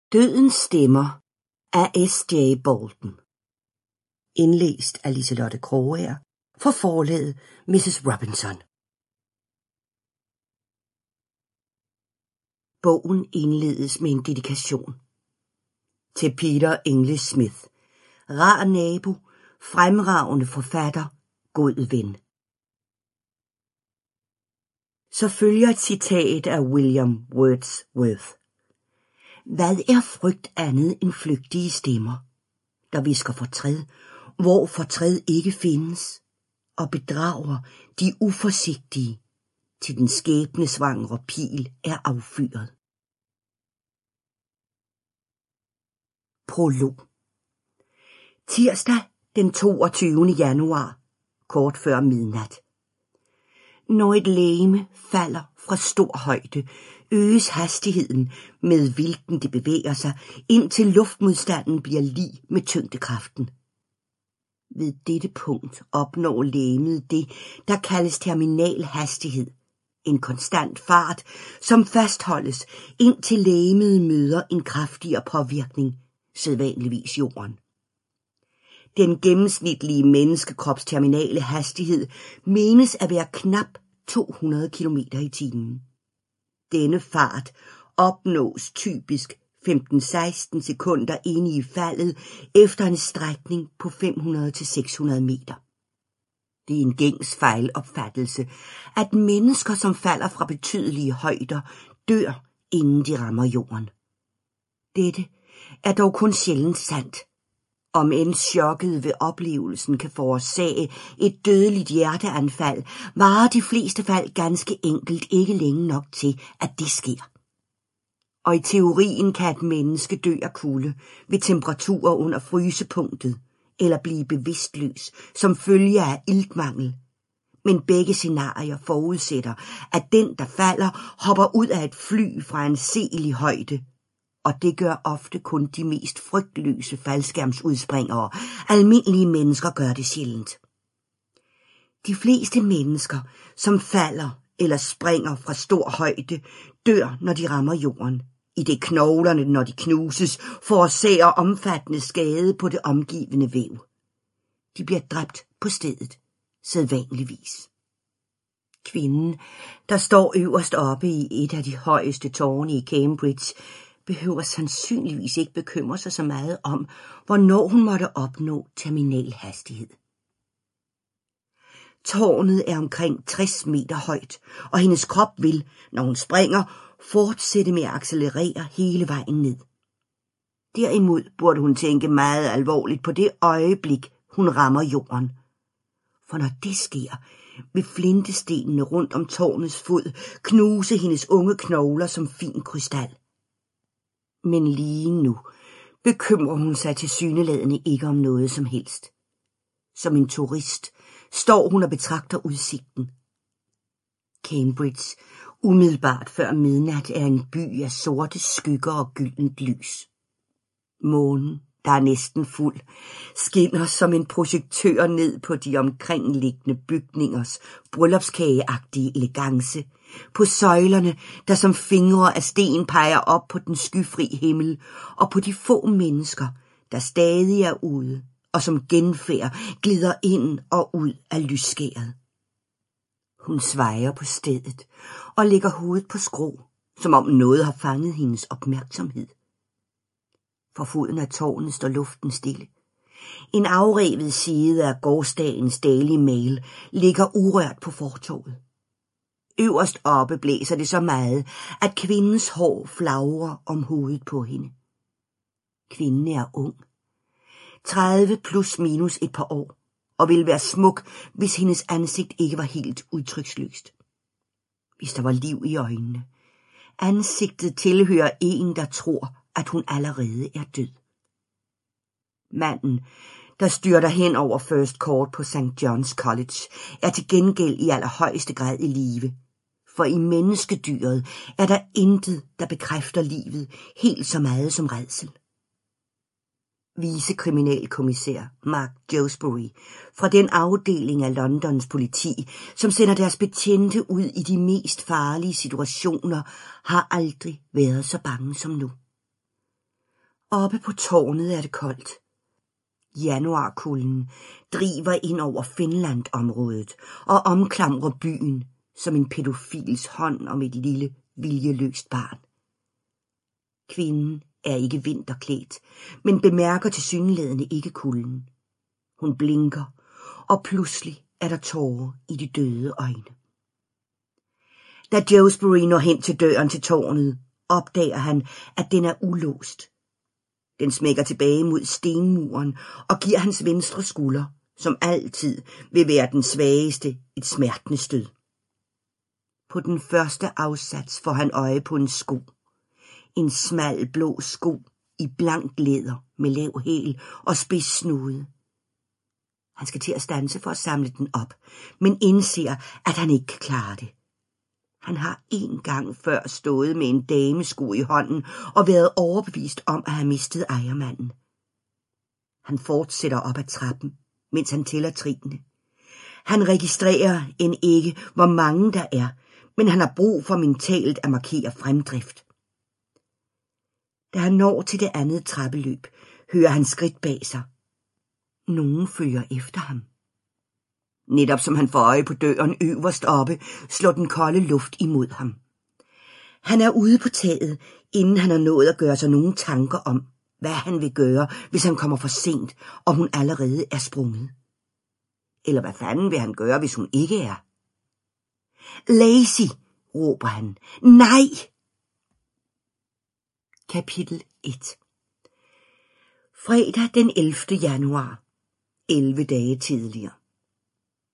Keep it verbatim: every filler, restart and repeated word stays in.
Dødens stemmer af S J Bolton. Indlæst af Liselotte Krogager for forlaget missus Robinson. Bogen indledes med en dedikation til Peter English Smith, rar nabo, fremragende forfatter, god ven. Så følger et citat af William Wordsworth. Hvad er frygt andet end flygtige stemmer, der visker fortræd, hvor fortræd ikke findes, og bedrager de uforsigtige, til den skæbnesvangre pil er affyret. Prolog. Tirsdag den toogtyvende januar, kort før midnat. Når et legeme falder fra stor højde, øges hastigheden, med hvilken det bevæger sig, indtil luftmodstanden bliver lig med tyngdekraften. Ved dette punkt opnår legemet det, der kaldes terminal hastighed, en konstant fart, som fastholdes, indtil legemet møder en kraftigere påvirkning, sædvanligvis jorden. Den gennemsnitlige menneskekrops terminale hastighed menes at være knap to hundrede kilometer i timen. Denne fart opnås typisk femten til seksten sekunder inde i faldet efter en strækning på fem hundrede til seks hundrede meter. Det er en gængs fejlopfattelse, at mennesker, som falder fra betydelige højder, dør, inden de rammer jorden. Dette er dog kun sjældent sandt. Om end chokket ved oplevelsen kan forårsage et dødeligt hjerteanfald, varer de fleste fald ganske enkelt ikke længe nok til, at det sker. Og i teorien kan et menneske dø af kulde ved temperaturer under frysepunktet, eller blive bevidstløs som følge af iltmangel. Men begge scenarier forudsætter, at den, der falder, hopper ud af et fly fra en anselig højde, og det gør ofte kun de mest frygtløse faldskærmsudspringere. Almindelige mennesker gør det sjældent. De fleste mennesker, som falder eller springer fra stor højde, dør, når de rammer jorden, idet knoglerne, når de knuses, forårsager omfattende skade på det omgivende væv. De bliver dræbt på stedet, sædvanligvis. Kvinden, der står øverst oppe i et af de højeste tårne i Cambridge, behøver sandsynligvis ikke bekymre sig så meget om, hvornår hun måtte opnå terminal hastighed. Tårnet er omkring tres meter højt, og hendes krop vil, når hun springer, fortsætte med at accelerere hele vejen ned. Derimod burde hun tænke meget alvorligt på det øjeblik, hun rammer jorden. For når det sker, vil flintestenene rundt om tårnets fod knuse hendes unge knogler som fin krystal. Men lige nu bekymrer hun sig tilsyneladende ikke om noget som helst. Som en turist står hun og betragter udsigten. Cambridge, umiddelbart før midnat, er en by af sorte skygger og gyldent lys. Månen, der er næsten fuld, skinner som en projektør ned på de omkringliggende bygningers bryllupskageagtige elegance, på søjlerne, der som fingre af sten peger op på den skyfri himmel, og på de få mennesker, der stadig er ude, og som genfærd glider ind og ud af lysskæret. Hun svejer på stedet og lægger hovedet på skrå, som om noget har fanget hendes opmærksomhed. For foden af tårnet står luften stille. En afrevet side af gårsdagens Daily Mail ligger urørt på fortovet. Øverst oppe blæser det så meget, at kvindens hår flagrer om hovedet på hende. Kvinden er ung. tredive plus minus et par år, og ville være smuk, hvis hendes ansigt ikke var helt udtryksløst. Hvis der var liv i øjnene. Ansigtet tilhører en, der tror, at hun allerede er død. Manden, der styrter hen over First Court på Saint John's College, er til gengæld i allerhøjeste grad i live. For i menneskedyret er der intet, der bekræfter livet helt så meget som rædsel. Vicekriminalkommissær Mark Josbury fra den afdeling af Londons politi, som sender deres betjente ud i de mest farlige situationer, har aldrig været så bange som nu. Oppe på tårnet er det koldt. Januarkulden driver ind over Finland-området og omklamrer byen som en pædofils hånd om et lille, viljeløst barn. Kvinden er ikke vinterklædt, men bemærker tilsyneladende ikke kulden. Hun blinker, og pludselig er der tårer i de døde øjne. Da Josbury når hen til døren til tårnet, opdager han, at den er ulåst. Den smækker tilbage mod stenmuren og giver hans venstre skulder, som altid vil være den svageste, et smertende stød. På den første afsats får han øje på en sko. En smal blå sko i blankt læder med lav hæl og spids snude. Han skal til at standse for at samle den op, men indser, at han ikke kan klare det. Han har en gang før stået med en damesko i hånden og været overbevist om at have mistet ejermanden. Han fortsætter op ad trappen, mens han tæller trinene. Han registrerer end ikke, hvor mange der er, men han har brug for mentalt at markere fremdrift. Da han når til det andet trappeløb, hører han skridt bag sig. Nogen følger efter ham. Netop som han får øje på døren øverst oppe, slår den kolde luft imod ham. Han er ude på taget, inden han har nået at gøre sig nogle tanker om, hvad han vil gøre, hvis han kommer for sent, og hun allerede er sprunget. Eller hvad fanden vil han gøre, hvis hun ikke er? Lazy, råber han. Nej! Kapitel et. Fredag den ellevte januar. elleve dage tidligere.